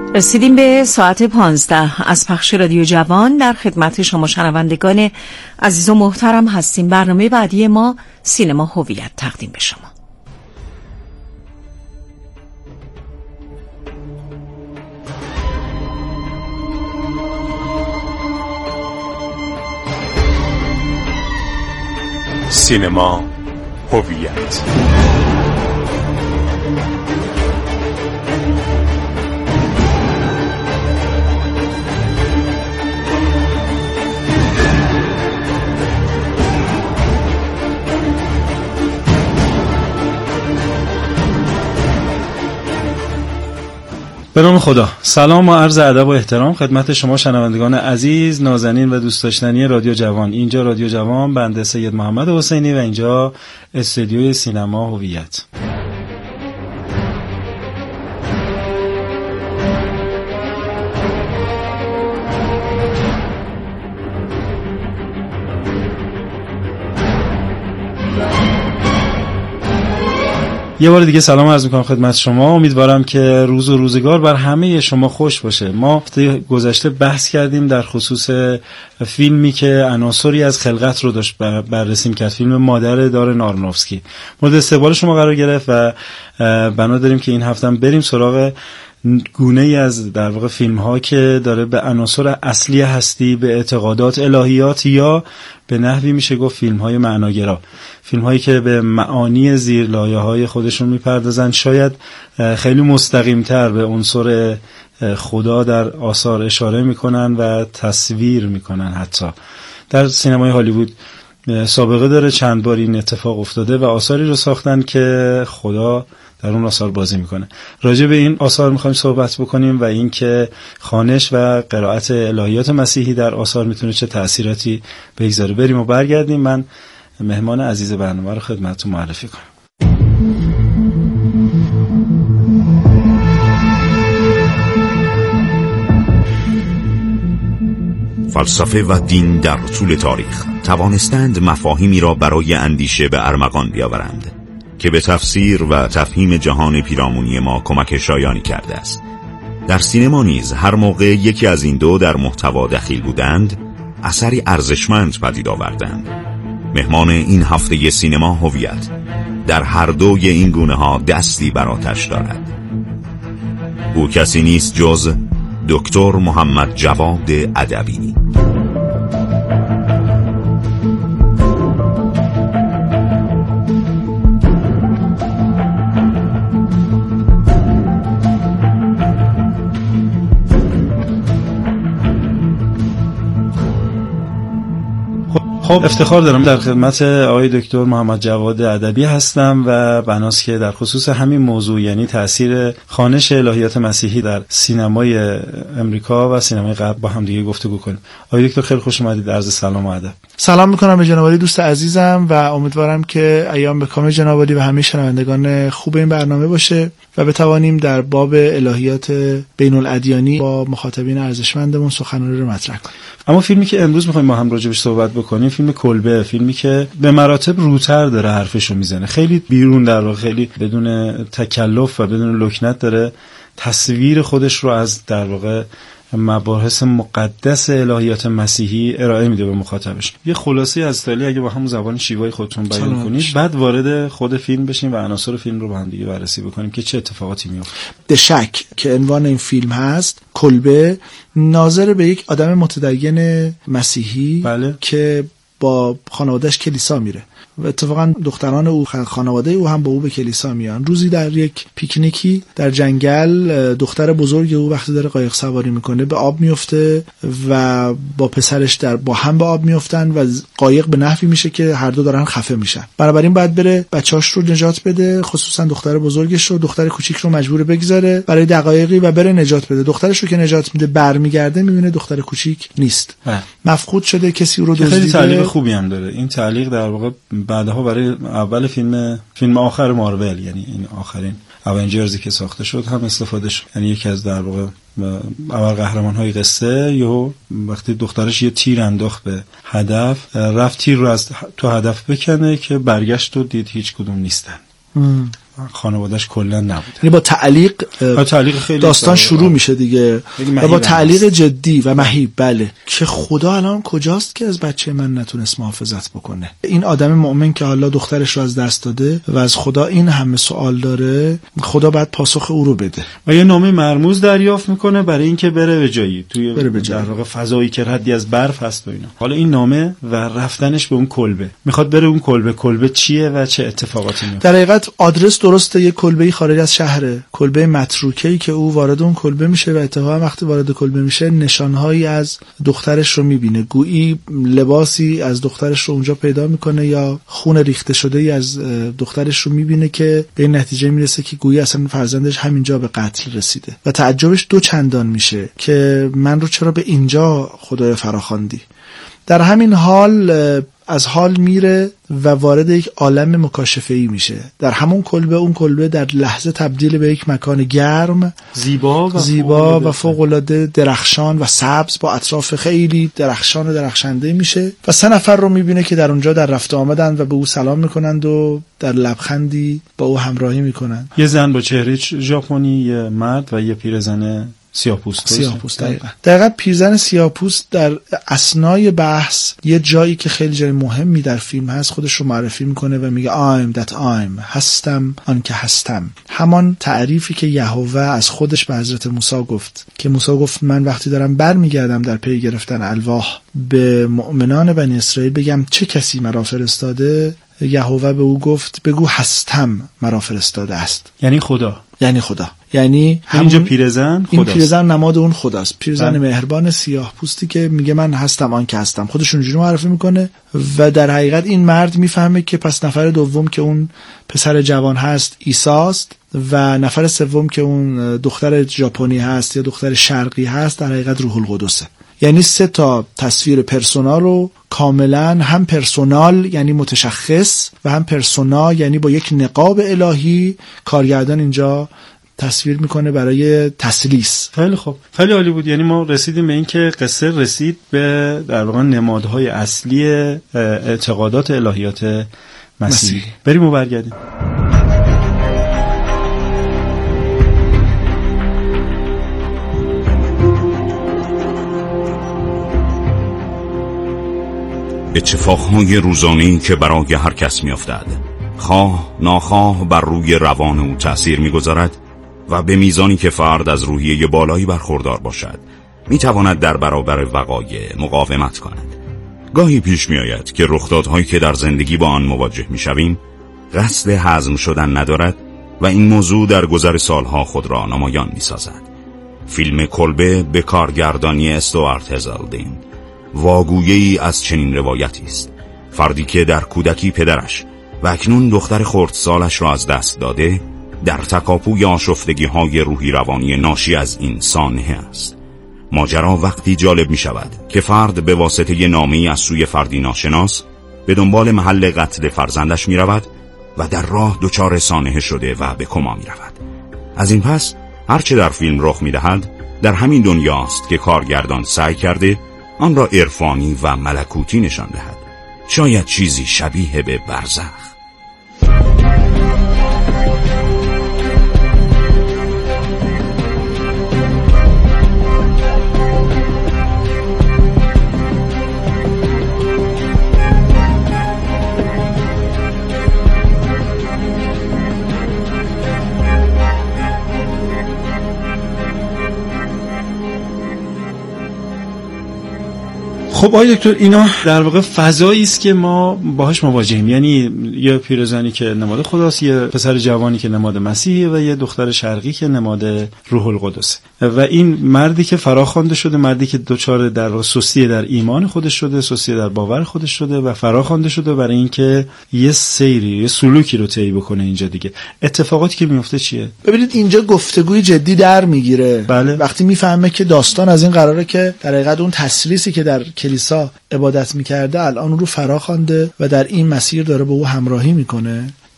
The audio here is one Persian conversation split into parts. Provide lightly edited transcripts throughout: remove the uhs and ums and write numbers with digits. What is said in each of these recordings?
رسیدیم به ساعت 15 از پخش رادیو جوان. در خدمت شما شنوندگان عزیز و محترم هستیم. برنامه بعدی ما سینما هویت تقدیم به شما. سینما هویت. به نام خدا. سلام و عرض ادب و احترام خدمت شما شنوندگان عزیز، نازنین و دوست داشتنی رادیو جوان. اینجا رادیو جوان، بنده سید محمد حسینی و اینجا استودیوی سینما هویت. یه بار دیگه سلام عرض می‌کنم خدمت شما. امیدوارم که روز و روزگار بر همه شما خوش باشه. ما هفته گذشته بحث کردیم در خصوص فیلمی که عناصری از خلقت رو داشت بررسی می‌کرد، فیلم مادر دارن آرونوفسکی. مورد استقبال شما قرار گرفت و بنا داریم که این هفته هم بریم سراغ گونه‌ای از در واقع فیلم‌ها که داره به عناصر اصلی هستی، به اعتقادات الهیات یا به نحوی میشه گفت فیلم‌های معناگرا، فیلم‌هایی که به معانی زیرلایه‌های خودشون میپردازن، شاید خیلی مستقیم‌تر به عنصر خدا در آثار اشاره میکنن و تصویر میکنن. حتی در سینمای هالیوود سابقه داره، چند بار این اتفاق افتاده و آثاری رو ساختن که خدا در اون آثار بازی میکنه. راجع به این آثار میخوایم صحبت بکنیم و اینکه خوانش و قرائت الهیات مسیحی در آثار میتونه چه تأثیراتی بگذاره. بریم و برگردیم. من مهمان عزیز برنامه رو خدمتتون معرفی کنم. فلسفه و دین در طول تاریخ توانستند مفاهیمی را برای اندیشه به ارمغان بیاورند که به تفسیر و تفهیم جهان پیرامونی ما کمک شایانی کرده است. در سینما نیز هر موقع یکی از این دو در محتوا دخیل بودند، اثری ارزشمند پدید آوردند. مهمان این هفته سینما هویت در هر دوی این گونه ها دستی بر آتش دارد. او کسی نیست جز دکتر محمد جواد ادبی. خب افتخار دارم در خدمت آقای دکتر محمد جواد ادبی هستم و بناست که در خصوص همین موضوع، یعنی تأثیر خوانش الهیات مسیحی در سینمای امریکا و سینمای غرب با هم دیگه گفتگو کنیم. آقای دکتر خیلی خوش اومدید. عرض سلام و ادب. سلام میکنم به جناب عالی دوست عزیزم و امیدوارم که ایام به کام جناب عالی و همه شنوندگان خوب این برنامه باشه و بتوانیم در باب الهیات بین الادیانی با مخاطبین ارزشمندمون سخنرانی رو مطرح کنیم. اما فیلمی که امروز می‌خوایم با هم راجعش صحبت بکنیم فیلم کلبه، فیلمی که به مراتب روتر داره حرفشو میزنه، خیلی بیرون در واقع، خیلی بدون تکلف و بدون لکنت داره تصویر خودش رو از در واقع مباحث مقدس الهیات مسیحی ارائه میده به مخاطبش. یه خلاصه از تالی اگه با همون زبان شیوای خودتون بیان کنید، بعد وارد خود فیلم بشیم و عناصر فیلم رو با هم دیگه بررسی بکنیم که چه اتفاقاتی میفته. به شک که عنوان این فیلم هست کلبه، ناظر به یک آدم متدین مسیحی بله. که با خانواده‌اش کلیسا میره و اتفاقا دختران او، خانواده او هم با او به کلیسا میان. روزی در یک پیکنیکی در جنگل دختر بزرگ او وقتی داره قایق سواری میکنه به آب میفته و با پسرش با هم به آب میفتن و قایق به نحوی میشه که هر دو دارن خفه میشن. بنابراین باید بره بچاش رو نجات بده، خصوصا دختر بزرگش رو، دختر کوچیک رو مجبور بگذاره برای دقایقی و بره نجات بده. دخترش رو که نجات میده برمیگرده میبینه دختر کوچیک نیست، مفقود شده، کسی رو دزدیده. خیلی تعلیق خوبی هم داره این تعلیق، در واقع بعدها برای اول فیلم آخر مارول، یعنی این آخرین اونجرزی که ساخته شد هم استفاده شد. یعنی یکی از در واقع اول قهرمان‌های قصه یهو وقتی دخترش یه تیر انداخت به هدف، رفت تیر رو از تو هدف بکنه که برگشت و دید هیچ کدوم نیستن. خانواده‌اش کلا نبوده. یعنی با تعلیق خیلی داستان شروع میشه دیگه و با تعلیق جدی و مهیب. بله، که خدا الان کجاست که از بچه من نتونست محافظت بکنه؟ این آدم مؤمن که حالا دخترش رو از دست داده و از خدا این همه سوال داره، خدا باید پاسخ او رو بده. و یه نامه مرموز دریافت میکنه برای اینکه بره به جایی، در واقع فضایی که ردی از برف هست و اینا. حالا این نامه و رفتنش به اون کلبه، میخواد بره اون کلبه چیه و چه اتفاقاتی میفته؟ در حقیقت آدرس درسته، یه کلبه‌ای خارج از شهره، کلبه متروکه‌ای که او وارد اون کلبه میشه و اتفاقا وقتی وارد کلبه میشه نشانهایی از دخترش رو میبینه، گویی لباسی از دخترش رو اونجا پیدا میکنه یا خون ریخته شده‌ای از دخترش رو میبینه که به این نتیجه میرسه که گویی اصلا فرزندش همینجا به قتل رسیده و تعجبش دو چندان میشه که من رو چرا به اینجا خدای فراخواندی. در همین حال از حال میره و وارد یک عالم مکاشفه‌ای میشه. در همون کلبه، اون کلبه در لحظه تبدیل به یک مکان گرم، زیبا و فوق‌العاده درخشان و سبز با اطراف خیلی درخشان و درخشنده میشه و 3 نفر رو میبینه که در اونجا در رفت آمدن و به او سلام میکنند و در لبخندی با او همراهی میکنند. یه زن با چهره ژاپنی، یه مرد و یه پیرزن سیاه‌پوست. دقیقاً پیرزن سیاه‌پوست در اثنای بحث یه جایی که خیلی جای مهمی در فیلم هست خودش رو معرفی میکنه و میگه هستم آن که هستم. همان تعریفی که یهوه از خودش به حضرت موسی گفت که موسی گفت من وقتی دارم برمیگردم در پی گرفتن الواح به مؤمنان بنی اسرائیل بگم چه کسی مرا فرستاده، یهوه به او گفت بگو هستم مرا فرستاده است. یعنی خدا. یعنی اینجا پیرزن خداست. این پیرزن نماد اون خداست. پیرزن مهربان سیاه پوستی که میگه من هستم آن که هستم، خودش اونجوری معرفی میکنه و در حقیقت این مرد میفهمه که پس نفر دوم که اون پسر جوان هست عیساست و نفر سوم که اون دختر ژاپنی هست یا دختر شرقی هست در حقیقت روح القدسه. یعنی 3 تا تصویر پرسونال رو کاملا، هم پرسونال یعنی متشخص و هم پرسونا یعنی با یک نقاب الهی، کارگردان اینجا تصویر میکنه برای تسلیس. خیلی خوب، خیلی عالی بود. یعنی ما رسیدیم به این که قصه رسید به در واقع نمادهای اصلی اعتقادات الهیات مسیحی. بریم و برگردیم. اتفاقهای روزانه‌ای که برای هر کس می‌افتد، خواه ناخواه بر روی روان او تأثیر می‌گذارد و به میزانی که فرد از روحیه بالایی برخوردار باشد می‌تواند در برابر وقایع مقاومت کند. گاهی پیش می‌آید که رخدادهایی که در زندگی با آن مواجه می‌شویم قصد هضم شدن ندارد و این موضوع در گذر سالها خود را نمایان می‌سازد. فیلم کلبه به کارگردانی استوارت هزلدین واگویه‌ای از چنین روایتی است. فردی که در کودکی پدرش و اکنون دختر خردسالش را از دست داده، در تکاپوی آشفتگی‌های روحی روانی ناشی از این سانحه است. ماجرا وقتی جالب می شود که فرد به واسطه نامه‌ای از سوی فردی ناشناس به دنبال محل قتل فرزندش می رود و در راه دچار سانحه شده و به کما می رود. از این پس هرچه در فیلم رخ می دهد در همین دنیاست که کارگردان سعی کرده آن را عرفانی و ملکوتی نشان دهد، شاید چیزی شبیه به برزخ. خب آقای دکتر، اینا در واقع فضایی است که ما باهاش مواجهیم. یعنی یه پیرزنی که نماد خداست، یه پسر جوانی که نماد مسیحه و یه دختر شرقی که نماد روح القدس و این مردی که فراخوانده شده، مردی که دچار در سستی در ایمان خودش شده، سستی در باور خودش شده و فراخوانده شده برای اینکه یه سیری، یه سلوکی رو طی بکنه. اینجا دیگه اتفاقاتی که میفته چیه؟ ببینید اینجا گفتگوی جدی در میگیره. بله. وقتی میفهمه که داستان از این قراره که در حقیقت اون تسلیسی که در کلیسا عبادت میکرده الان رو فراخوانده و در این مسیر داره با او همراهی میکنه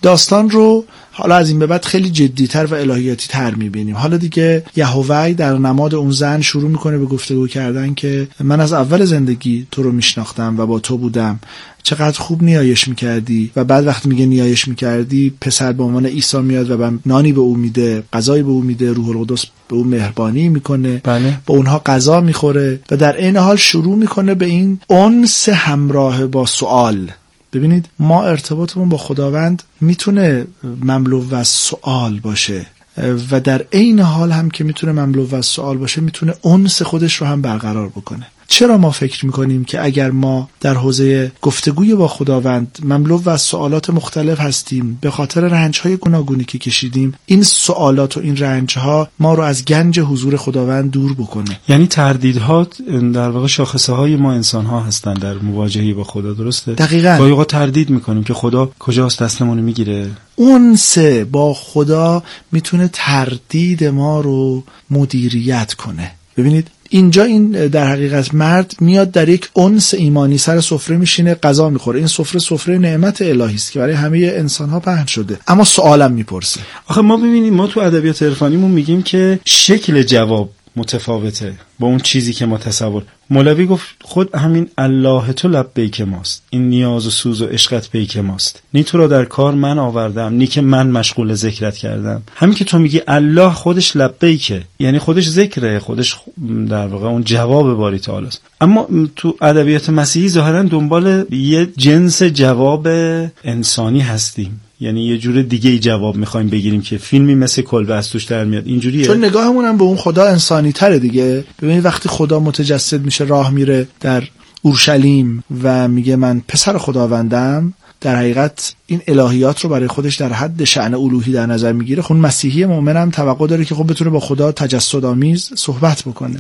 داستان رو حالا از این به بعد خیلی جدی‌تر و الهیاتی تر می‌بینیم. حالا دیگه یهوه در نماد اون زن شروع می‌کنه به گفتگو کردن که من از اول زندگی تو رو میشناختم و با تو بودم، چقدر خوب نیایش میکردی. و بعد وقتی میگه نیایش میکردی، پسر به عنوان عیسی میاد و نانی به او میده، غذایی به او میده، روح القدس به او مهربانی میکنه، بله. با اونها غذا میخوره و در این حال شروع میکنه به این انس همراه با سوال. ببینید ما ارتباطمون با خداوند میتونه مملو از سوال باشه و در عین حال هم که میتونه مملو از سوال باشه میتونه انس خودش رو هم برقرار بکنه. چرا ما فکر میکنیم که اگر ما در حوزه گفتگوی با خداوند مملو از سوالات مختلف هستیم به خاطر رنج‌های گوناگونی که کشیدیم، این سوالات و این رنج‌ها ما رو از گنج حضور خداوند دور بکنه؟ یعنی تردیدها در واقع شاخصه‌های ما انسان‌ها هستن در مواجهه با خدا، درسته؟ دقیقاً. گاهی اوقات تردید میکنیم که خدا کجاست، دستمون رو میگیره. اونس با خدا میتونه تردید ما رو مدیریت کنه. ببینید اینجا این در حقیقت مرد میاد در یک انس ایمانی سر سفره میشینه، غذا میخوره. این سفره نعمت الهی است که برای همه انسان ها پهن شده، اما سوالم میپرسه. آخه ما ببینید ما تو ادبیات عرفانیمون میگیم که شکل جواب متفاوته با اون چیزی که ما تصور. مولوی گفت خود همین الله تو لبیک ماست، این نیاز و سوز و عشقت پیک ماست، نی تو را در کار من آوردم، نی که من مشغول ذکرت کردم. همین که تو میگی الله خودش لبیکه، یعنی خودش ذکره، خودش در واقع اون جواب باری تعالی است. اما تو ادبیات مسیحی ظاهرا دنبال یه جنس جواب انسانی هستیم، یعنی یه جور دیگه ای جواب میخوایم بگیریم که فیلمی مثل کلبه از توش در میاد. اینجوریه چون نگاهمون هم به اون خدا انسانی تره دیگه. ببینید وقتی خدا متجسد میشه، راه میره در اورشلیم و میگه من پسر خداوندم، در حقیقت این الهیات رو برای خودش در حد شأن الوهی در نظر میگیره. خون مسیحی مؤمن هم توقع داره که خب بتونه با خدا تجسد آمیز صحبت بکنه،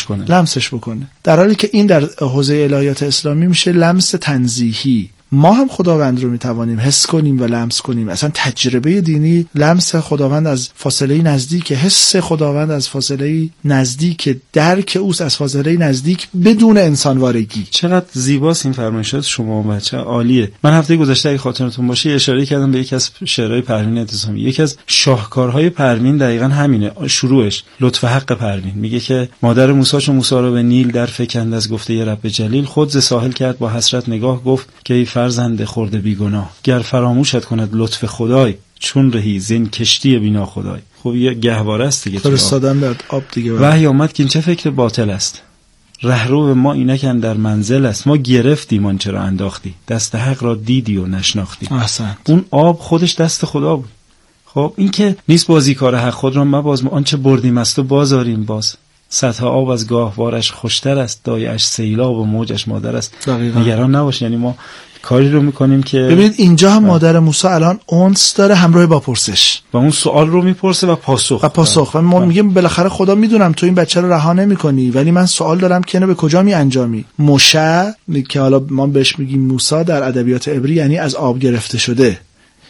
لمسش بکنه، در حالی که این در حوزه الهیات اسلامی میشه لمس تنزیهی. ما هم خداوند رو میتوانیم حس کنیم و لمس کنیم. اصلا تجربه دینی لمس خداوند از فاصله نزدیک، حس خداوند از فاصله نزدیک، درک اوست از فاصله نزدیک بدون انسانوارگی. چقدر زیباست این فرمایشات شما بچه، عالیه. من هفته گذشته اگه خاطرتون باشه اشاره کردم به یکی از شعرهای پروین اعتصامی. یکی از شاهکارهای پروین دقیقاً همینه. شروعش لطف حق پروین میگه که مادر موسی چون موسی رو به نیل در فکند از گفته ی رب جلیل، خود ز ساحل کرد با حسرت نگاه، گفت که فرزند خورده بیگناه، گر فراموشت کند لطف خدای، چون رهی زین کشتی بینا خدای. خب یه گهواره است دیگه، فرستادن به آب دیگه. وحی آمد که این چه فکر باطل است، رهرو ما اینکن در منزل است، ما گرفتیم آنچه را انداختی، دست حق را دیدی و نشناختی. احسنت. اون آب خودش دست خدا بود. خب این که نیست بازی کار حق، خود را مباز، ما آنچه بردیم است و بازاریم باز، سطح آب از گاهوارش خوشتر است، دایش سیلاب و موجش مادر است. دقیقا. نگران نباش، یعنی ما کاری رو میکنیم که ببینید اینجا هم مادر موسی الان اونس داره همراه با پرسش و اون سوال رو میپرسه و پاسخ و ما میگیم بالاخره خدا میدونم تو این بچه رو رها نمیکنی، ولی من سوال دارم که اینو به کجا می انجامی. موشه که حالا ما بهش میگیم موسی در ادبیات عبری یعنی از آب گرفته شده،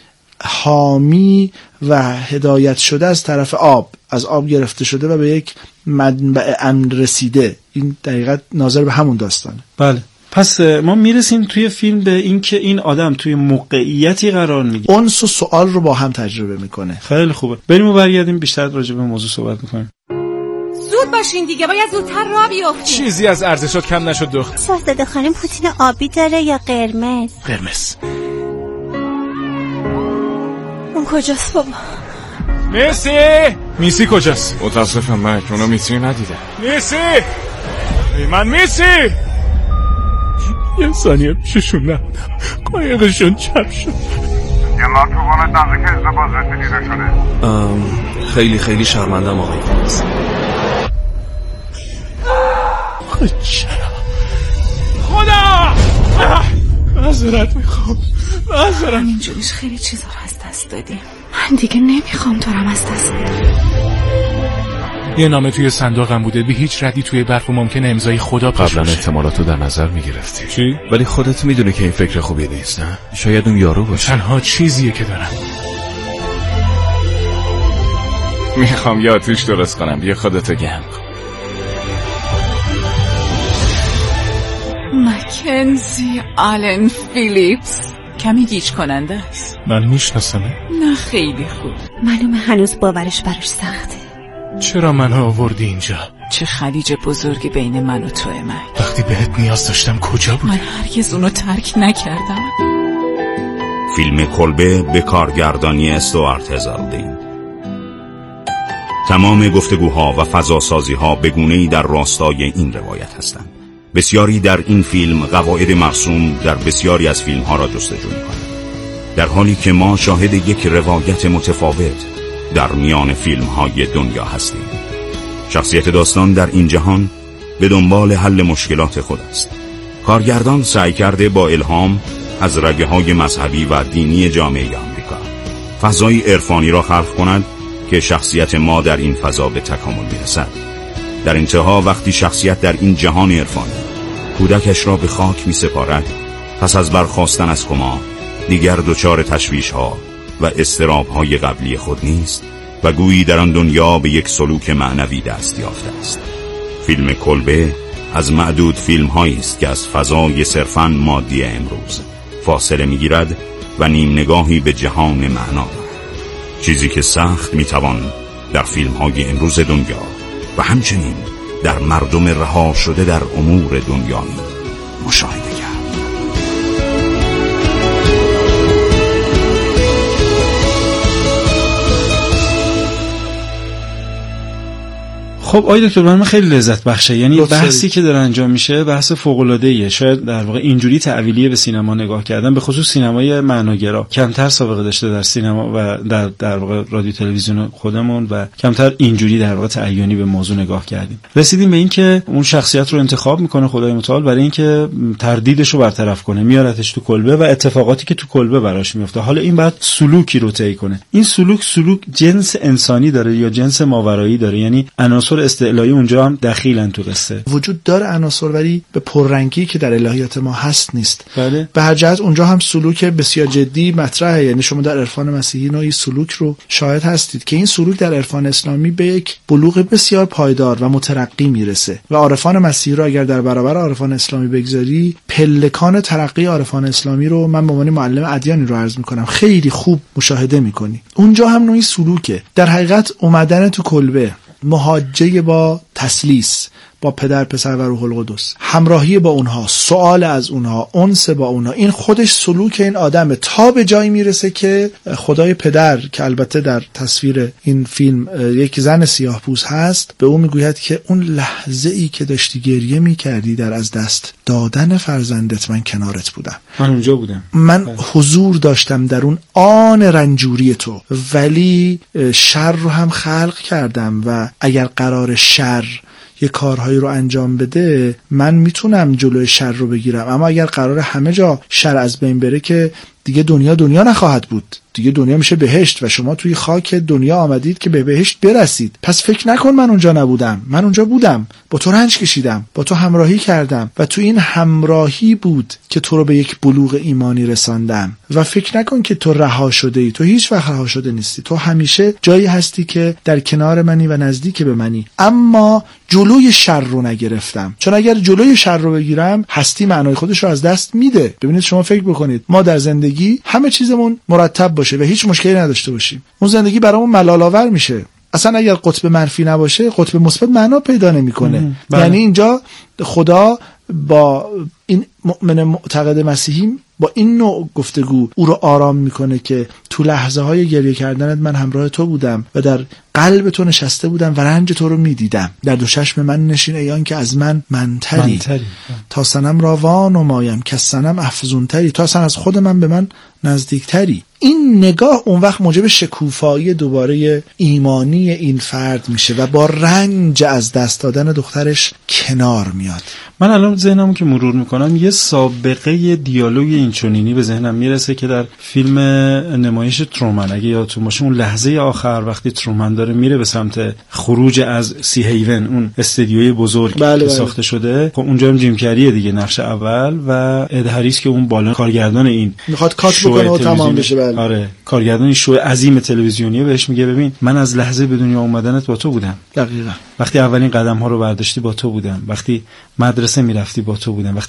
حامی و هدایت شده از طرف آب، از آب گرفته شده و به یک منبع امن رسیده. این دقیقاً ناظر به همون داستانه. بله. پس ما میرسیم توی فیلم به این که این آدم توی موقعیتی قرار میگیره، اونس و سوال رو با هم تجربه میکنه. خیلی خوبه. بریم و برگردیم بیشتر راجع به موضوع صحبت میکنیم. زود باشین دیگه، باید زودتر راه بیافتیم. چیزی از ارزشات کم نشد دختر. شاهزاده خانم پوتین آبی داره یا قرمز؟ قرمز. اون کجاست بابا؟ میسی کجاست؟ متاسفم من اونو میسی ندیدم. من میسی یه ثانیه پیششون نبودم، قایقشون چپ شد. یه مرتوبان نزدیک ازدبازرسی دیده شده. خیلی خیلی شرمندم آقای فارس. خدا معذرت میخوام. اینجوریش خیلی چیزا رو از دست دادیم. من دیگه نمیخوام تو رو از دست بدم. یه نامه توی صندوقم بوده، بی هیچ ردی توی برف و ممکنه امضای خدا پاش قبلا باشه. احتمالاتو در نظر میگرفتی. چی؟ ولی خودت میدونی که این فکر خوبی نیست، نه؟ شاید اون یارو باشه. تنها چیزیه که دارم. میخوام یه آتیش درست کنم، بیا خودتو گرم کن. مکنزی آلن فیلیپس کمی گیج کننده است. من میشناسمه؟ نه خیلی خوب. معلومه هنوز باورش براش سخته. چرا منو آوردی اینجا؟ چه خلیج بزرگی بین من و توه من. وقتی بهت نیاز داشتم کجا بودی؟ من هرگز اونو ترک نکردم. فیلم کلبه به کارگردانی استوارت هزالدین. تمام گفتگوها و فضاسازی‌ها به گونه‌ای در راستای این روایت هستند. بسیاری در این فیلم قواعد مرسوم در بسیاری از فیلم‌ها را جستجو می‌کنند، در حالی که ما شاهد یک روایت متفاوت در میان فیلم‌های دنیا هستیم. شخصیت داستان در این جهان به دنبال حل مشکلات خود است. کارگردان سعی کرده با الهام از رگه‌های مذهبی و دینی جامعه آمریکا فضای عرفانی را خلق کند که شخصیت ما در این فضا به تکامل می‌رسد. در انتها وقتی شخصیت در این جهان عرفانی کودکش را به خاک می‌سپارد، پس از برخاستن از کما دیگر دچار تشویش‌ها و اضطراب‌های قبلی خود نیست و گویی در آن دنیا به یک سلوک معنوی دست یافته است. فیلم کلبه از معدود فیلم‌هایی است که از فضای صرفاً مادی امروز فاصله می‌گیرد و نیم نگاهی به جهان معنا دارد، چیزی که سخت می‌توان در فیلم‌های امروز دنیا و همچنین در مردم رها شده در امور دنیایی مشاهده کرد. خب آقای دکتر من خیلی لذت بخشه، یعنی بحثی که داره انجام میشه بحث فوق العاده ایه. شاید در واقع اینجوری تعبیلیه به سینما نگاه کردن، به خصوص سینمای معناگرا کمتر سابقه داشته در سینما و در واقع رادیو تلویزیون خودمون و کمتر اینجوری در واقع تعیینی به موضوع نگاه کردیم. رسیدیم به این که اون شخصیت رو انتخاب میکنه خدای متعال برای اینکه تردیدش رو برطرف کنه، میارتش تو کلبه و اتفاقاتی که تو کلبه براش میفته. حالا این بعد سلوکی رو طی کنه. این سلوک جنس انسانی داره یا جنس ماورایی داره، یعنی عناصر استعلایی اونجا هم دخیلن تو قصه. وجود داره عناصر ولی به پررنگی که در الهیات ما هست نیست. بله. به هر جهت اونجا هم سلوک بسیار جدی مطرحه، یعنی شما در عرفان مسیحی نوعی سلوک رو شاهد هستید که این سلوک در عرفان اسلامی به یک بلوغ بسیار پایدار و مترقی میرسه و عارفان مسیحی رو اگر در برابر عارفان اسلامی بگذاری، پلکان ترقی عارفان اسلامی رو من به عنوان معلم ادیانی رو عرض میکنم خیلی خوب مشاهده میکنی. اونجا هم نوعی سلوکه. در حقیقت اومدن تو کلبه، محاجه با تسلیس، با پدر پسر و روح القدس، همراهی با اونها، سوال از اونها، انس با اونها، این خودش سلوک این آدمه تا به جایی میرسه که خدای پدر که البته در تصویر این فیلم یک زن سیاه‌پوست هست به اون میگوید که اون لحظه ای که داشتی گریه میکردی در از دست دادن فرزندت من کنارت بودم، من اونجا بودم، من حضور داشتم در اون آن رنجوری تو، ولی شر رو هم خلق کردم و اگر قرار شر یه کارهایی رو انجام بده من میتونم جلوی شر رو بگیرم، اما اگر قرار همه جا شر از بین بره که دیگه دنیا نخواهد بود، دیگه دنیا میشه بهشت و شما توی خاک دنیا آمدید که به بهشت برسید. پس فکر نکن من اونجا نبودم، من اونجا بودم، با تو رنج کشیدم، با تو همراهی کردم و تو این همراهی بود که تو رو به یک بلوغ ایمانی رساندم و فکر نکن که تو رها شده ای، تو هیچ وقت رها شده نیستی، تو همیشه جایی هستی که در کنار منی و نزدیک به منی، اما جلوی شر رو نگرفتم، چون اگر جلوی شر رو بگیرم هستی معنای خودش رو از دست میده. ببینید شما فکر بکنید ما در زندگی همه چیزمون مرتب باشه و هیچ مشکلی نداشته باشیم، اون زندگی برامون ملال‌آور میشه. اصلا اگر قطب منفی نباشه قطب مثبت معنا پیدا نمیکنه. یعنی اینجا خدا با این مؤمن معتقد مسیحی با این نوع گفتگو او رو آرام میکنه که تو لحظه های گریه کردنت من همراه تو بودم و در قلب تو نشسته بودم و رنج تو رو میدیدم. در دو چشم من نشین ایان که از من منتری تا سنم را وان و مایم که سنم افزونتری، تا سن از خود من به من نزدیکتری. این نگاه اون وقت موجب شکوفایی دوباره ایمانی این فرد میشه و با رنج از دست دادن دخترش کنار میاد. من الان ذهنمو که مرور میکنم یه سابقه دیالوگ اینچنینی به ذهنم میرسه که در فیلم نمایش ترومن، اگه یادتون باشه اون لحظه آخر وقتی ترومن داره میره به سمت خروج از سی هیون، اون استدیوی بزرگ که ساخته شده، خب اونجا هم جیم کریه دیگه نقش اول و اد هریس که اون بالا کارگردان این میخواد کات بکنه و تمام بشه. آره کارگردان شو عظیم تلویزیونیه بهش میگه ببین من از لحظه به دنیا اومدنت با تو بودم، دقیقاً وقتی اولین قدم ها رو برداشتی با تو بودم، وقتی مدرسه میرفتی با تو بودم، وقتی گریه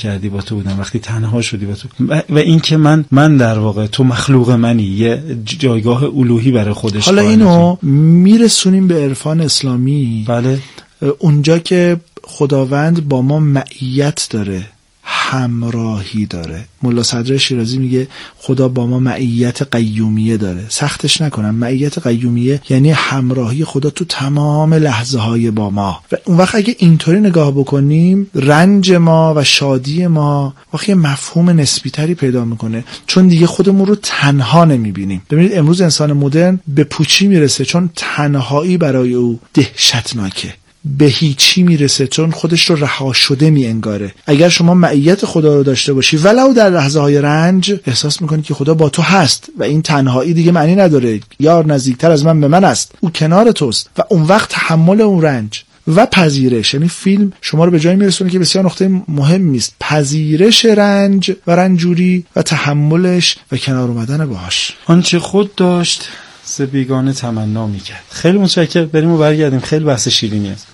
کردی با تو بودم، وقتی تنها شدی با تو و این که من در واقع تو مخلوق منی، یه جایگاه الوهی برای خودش. حالا اینو میرسونیم به عرفان اسلامی. بله. اونجا که خداوند با ما معیت داره، همراهی داره. ملا صدر شیرازی میگه خدا با ما معیت قیومیه داره. سختش نکنم، معیت قیومیه یعنی همراهی خدا تو تمام لحظه های با ما. و اون وقت اگه اینطوری نگاه بکنیم، رنج ما و شادی ما واقعا مفهوم نسبی تری پیدا میکنه، چون دیگه خودمون رو تنها نمیبینیم. ببینید امروز انسان مدرن به پوچی میرسه چون تنهایی برای او دهشتناکه، به هیچی میرسه چون خودش رو رها شده میانگاره. اگر شما معیت خدا رو داشته باشی ولو در لحظه های رنج، احساس میکنی که خدا با تو هست و این تنهایی دیگه معنی نداره. یار نزدیکتر از من به من است، او کنار توست و اون وقت تحمل اون رنج و پذیرش. یعنی فیلم شما رو به جایی میرسونه که بسیار نقطه مهمی است، پذیرش رنج و رنجوری و تحملش و کنار اومدن باهاش. آنچه خود داشت ز بیگانه تمنا میکرد. خیلی متشکرم، بریم و برگردیم. خیلی بحث شیرینی است.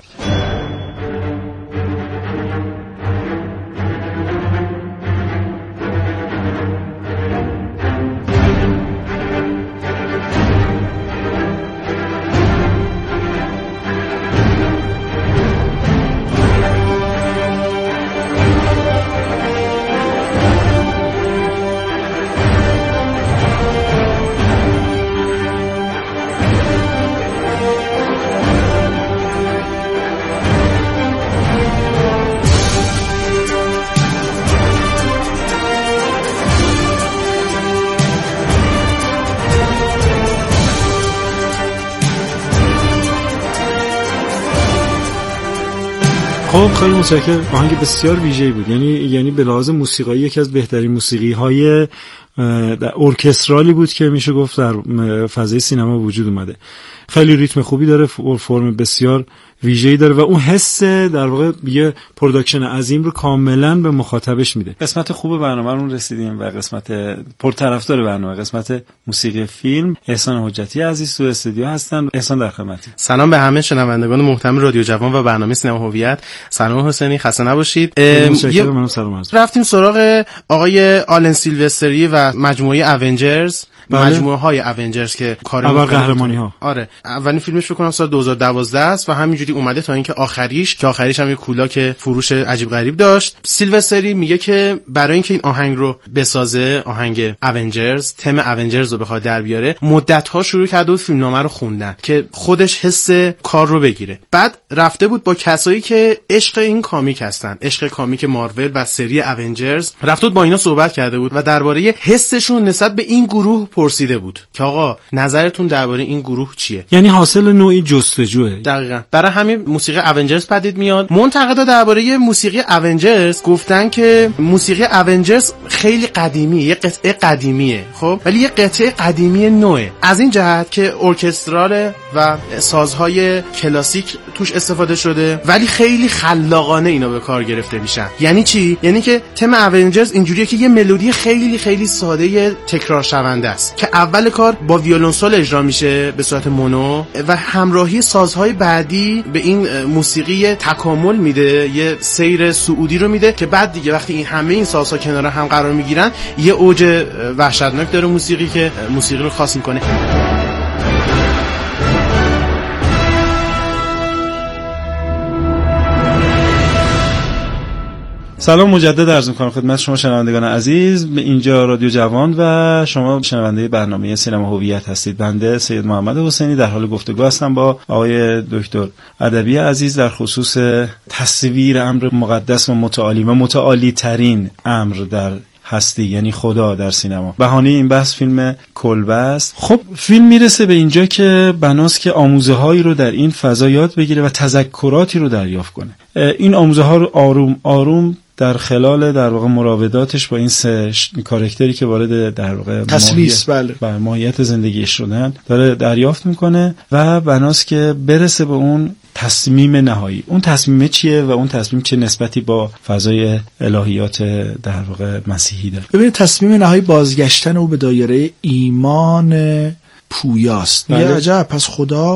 خب خیلی متشکرم. آهنگ بسیار ویژه‌ای بود. یعنی به لحاظ موسیقایی یکی از بهترین موسیقی‌های ارکسترالی بود که میشه گفت در فضای سینما وجود اومده. خیلی ریتم خوبی داره، فرم بسیار ویژه‌ای داره و اون حس در واقع یه پروداکشن عظیم رو کاملا به مخاطبش میده. قسمت خوب برنامه رو رسیدیم و قسمت پرطرفدار برنامه، قسمت موسیقی فیلم. احسان حجتی عزیز تو استودیو هستن. احسان در خدمتی. سلام به همه شنوندگان محترم رادیو جوان و برنامه سینما هویت. سلام حسینی، خسته نباشید. رفتیم سراغ آقای آلن سیلوستری و مجموعه اونجرز، مجموعه های اونجرز که کار اول قهرمانی ها. آره، اولین فیلمش فکر کنم سال 2012 است و همینجوری اومده تا اینکه آخریش هم یه کولاک فروش عجیب غریب داشت. سیلوستری میگه که برای اینکه این آهنگ رو بسازه، آهنگ اونجرز، تم اونجرز رو بخواد در بیاره، مدت‌ها شروع کرده بود فیلمنامه رو خوندن که خودش حس کار رو بگیره. بعد رفته بود با کسایی که عشق این کامیک هستن، عشق کامیک مارول و سری اونجرز، رفته بود با اینا صحبت کرده بود و درباره حسشون نسبت به این گروه پرسیده بود که آقا نظرتون درباره این گروه چیه؟ یعنی حاصل نوعی جستجوه. دقیقاً. برای همین موسیقی اونجرز پدید میاد. منتقدا درباره موسیقی اونجرز گفتن که موسیقی اونجرز خیلی قدیمیه، یه قطعه قدیمیه، خب ولی یه قطعه قدیمی نوعه، از این جهت که ارکسترال و سازهای کلاسیک توش استفاده شده ولی خیلی خلاقانه اینا به کار گرفته میشن. یعنی چی؟ یعنی که تم اونجرز اینجوریه که یه ملودی خیلی خیلی ساده تکرار شونده است که اول کار با ویولنسول اجرا میشه به صورت مونو و همراهی سازهای بعدی به این موسیقی تکامل میده، یه سیر صعودی رو میده که بعد دیگه وقتی این همه این سازها کنار هم قرار میگیرن یه اوج وحشتناک داره موسیقی که موسیقی رو خاص میکنه. سلام مجدد عرض می‌کنم خدمت شما شنوندگان عزیز. به اینجا رادیو جوان و شما شنونده برنامه سینما هویت هستید. بنده سید محمد حسینی در حال گفتگو هستم با آقای دکتر ادبی عزیز در خصوص تصویر امر مقدس و متعالی ترین امر در هستی، یعنی خدا در سینما. بهانه این بحث فیلم کلبه است. خب فیلم میرسه به اینجا که بناست که آموزه هایی رو در این فضا یاد بگیره و تذکراتی رو دریافت کنه. این آموزه ها رو آروم آروم در خلال در واقع مراوداتش با این سه کاراکتری که وارد در واقع تسلیس بله ماهیت زندگیش شدن داره دریافت میکنه و بناست که برسه به اون تصمیم نهایی. اون تصمیم چیه و اون تصمیم چه نسبتی با فضای الهیات در واقع مسیحی داره؟ ببینید تصمیم نهایی بازگشتن او به دایره ایمان پویاست. یه عجب، پس خدا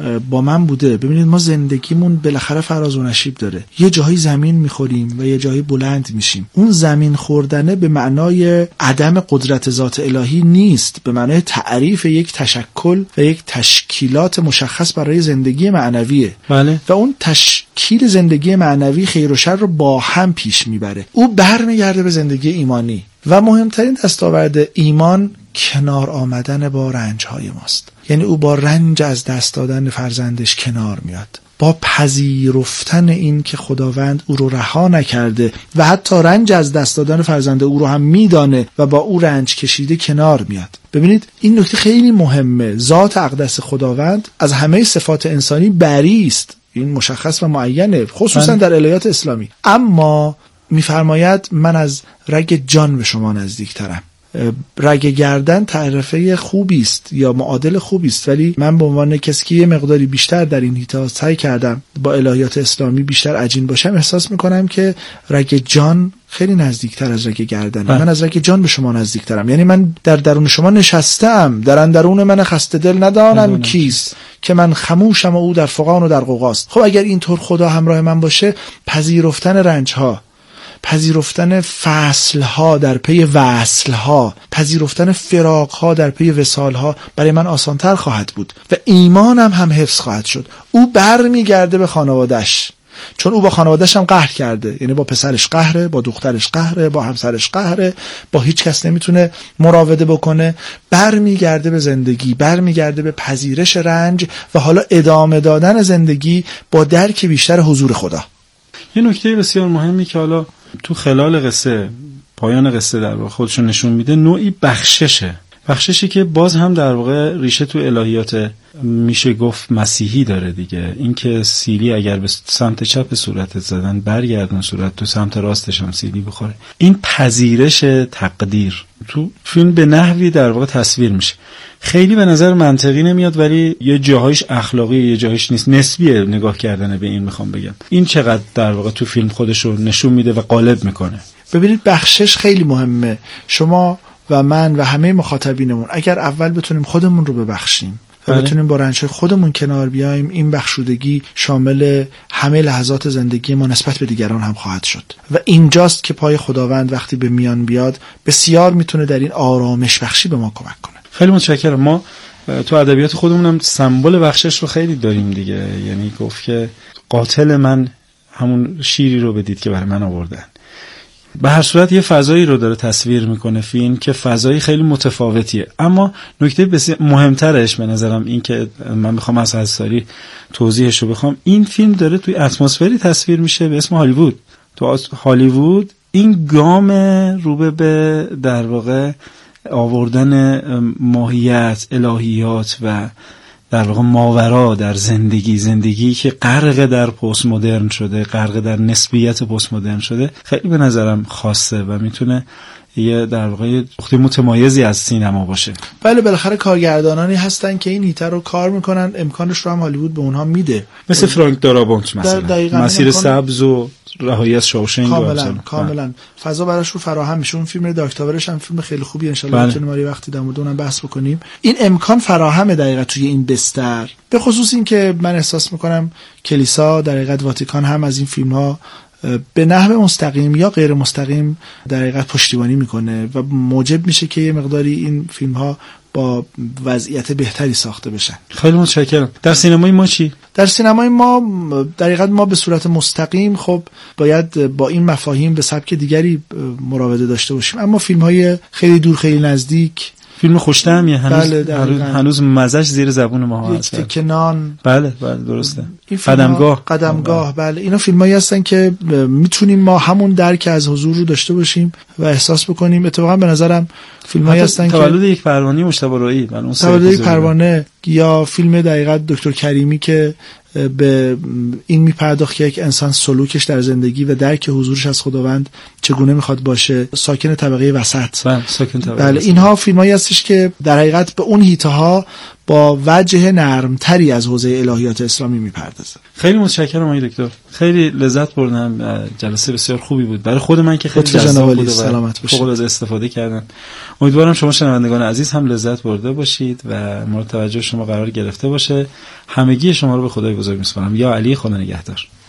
با من بوده. ببینید ما زندگیمون بالاخره فراز و نشیب داره. یه جایی زمین میخوریم و یه جایی بلند میشیم. اون زمین خوردنه به معنای عدم قدرت ذات الهی نیست، به معنای تعریف یک تشکل و یک تشکیلات مشخص برای زندگی معنویه. بله. و اون تشکیل زندگی معنوی خیر و شر رو با هم پیش میبره. او برمیگرده به زندگی ایمانی و مهمترین دستاورد ایمان کنار آمدن با رنج‌های ماست. یعنی او با رنج از دست دادن فرزندش کنار میاد، با پذیرفتن این که خداوند او رو رها نکرده و حتی رنج از دست دادن فرزند او رو هم میدانه و با او رنج کشیده کنار میاد. ببینید این نکته خیلی مهمه. ذات اقدس خداوند از همه صفات انسانی بری است، این مشخص و معینه، خصوصا در الهیات اسلامی. اما میفرماید من از رگ جان به شما نزدیکترم. رگ گردن تعرفه خوبی است یا معادل خوبی است، ولی من به عنوان کسی که یه مقداری بیشتر در این حیطه سعی کردم با الهیات اسلامی بیشتر عجین باشم، احساس میکنم که رگ جان خیلی نزدیکتر از رگ گردن. من از رگ جان به شما نزدیکترم. یعنی من در درون شما نشستم، در اندرون من خسته دل ندانم کیست که من خموشم و او در فغان و در غوغاست. خب اگر اینطور خدا همراه من باشه، پذیرفتن رنج ها، پذیرفتن فصل ها در پی وصل ها، پذیرفتن فراق ها در پی وصال ها برای من آسانتر خواهد بود و ایمانم هم حفظ خواهد شد. او برمیگرده به خانواده‌اش، چون او با خانواده‌اش هم قهر کرده. یعنی با پسرش قهره، با دخترش قهره، با همسرش قهره، با هیچ کس نمیتونه مراوده بکنه. برمیگرده به زندگی، برمیگرده به پذیرش رنج و حالا ادامه دادن زندگی با درک بیشتر حضور خدا. یه نکته بسیار مهمی که حالا تو خلال قصه، پایان قصه در واقع خودشون نشون میده، نوعی بخششی که باز هم در واقع ریشه تو الهیات میشه گفت مسیحی داره دیگه. این که سیلی اگر به سمت چپ صورتت زدن، برگردون صورت تو سمت راستش هم سیلی بخوره. این پذیرش تقدیر تو فیلم به نحوی در واقع تصویر میشه. خیلی به نظر منطقی نمیاد، ولی یه جاهایش اخلاقی، یه جاهایش نیست. نسبیه نگاه کردن به این. میخوام بگم این چقدر در واقع تو فیلم خودشو نشون میده و غالب میکنه. ببینید بخشش خیلی مهمه. شما و من و همه مخاطبینمون اگر اول بتونیم خودمون رو ببخشیم و بتونیم با رنج خودمون کنار بیایم، این بخشودگی شامل همه لحظات زندگی ما نسبت به دیگران هم خواهد شد و اینجاست که پای خداوند وقتی به میان بیاد بسیار میتونه در این آرامش بخشی به ما کمک کنه. خیلی متشکرم. ما تو ادبیات خودمون هم سمبل بخشش رو خیلی داریم دیگه. یعنی گفت که قاتل من همون شیری رو بدید که برای من آوردن. به هر صورت یه فضایی رو داره تصویر میکنه فیلم که فضایی خیلی متفاوتیه. اما نکته بسیار مهمترش به نظرم این که من میخوام از حساری توضیحش رو بخوام، این فیلم داره توی اتمسفری تصویر میشه به اسم هالیوود. تو هالیوود این گام رو به در واقع آوردن ماهیت، الهیات و در واقع ماورا در زندگی که غرق در پست مدرن شده، غرق در نسبیت پست مدرن شده، خیلی به نظرم خاصه و میتونه یه در واقع نقطه متمایزی از سینما باشه. بله بالاخره کارگردانانی هستن که این هیتر رو کار میکنن، امکانش رو هم هالیوود به اونها میده، مثل فرانک دارابونت مثلا، مسیر سبز و رهایی از شاوشنگ. کاملا فضا براش رو فراهم میشه. اون فیلم دارک تاورش هم فیلم خیلی خوبی، ان شاء الله میتونیم ما وقتی در مورد اونم بحث بکنیم. این امکان فراهمه دقیقاً توی این بستر، به خصوص این که من احساس میکنم کلیسا در حقیقت واتیکان هم از این فیلم ها به نحو مستقیم یا غیر مستقیم در حقیقت پشتیبانی میکنه و موجب میشه که یه مقداری این فیلم ها با وضعیت بهتری ساخته بشن. خیلی متشکرم. در سینمای ما چی؟ در سینمای ما در حقیقت ما به صورت مستقیم خب باید با این مفاهیم به سبک دیگری مراوده داشته باشیم، اما فیلم های خیلی دور خیلی نزدیک، فیلم خوش‌طعمیه، هنوز مزه‌اش زیر زبون ما هست. یک تکنان، بله درسته. قدمگاه بله، اینا فیلمایی هستن که میتونیم ما همون درک از حضور رو داشته باشیم و احساس بکنیم. اتفاقا به نظرم فیلمایی هستن که تولد یک پروانه مجتبی رایی، تولد یک پروانه، یا فیلم دقیقاً دکتر کریمی که به این میپرداخت که یک انسان سلوکش در زندگی و درک حضورش از خداوند چگونه میخواد باشه، ساکن طبقه وسط. بله اینها فیلمایی هستش که در حقیقت به اون حیطه ها با وجه نرمتری از حوزه الهیات اسلامی میپردازه. خیلی متشکرم آقای دکتر، خیلی لذت بردم، جلسه بسیار خوبی بود برای خود من که خیلی جذاب بود و فوق العاده استفاده کردم. امیدوارم شما شنوندگان عزیز هم لذت برده باشید و مورد توجه شما قرار گرفته باشه. همگی شما رو به خدای بزرگ میسپارم. یا علی، خدا نگهدار.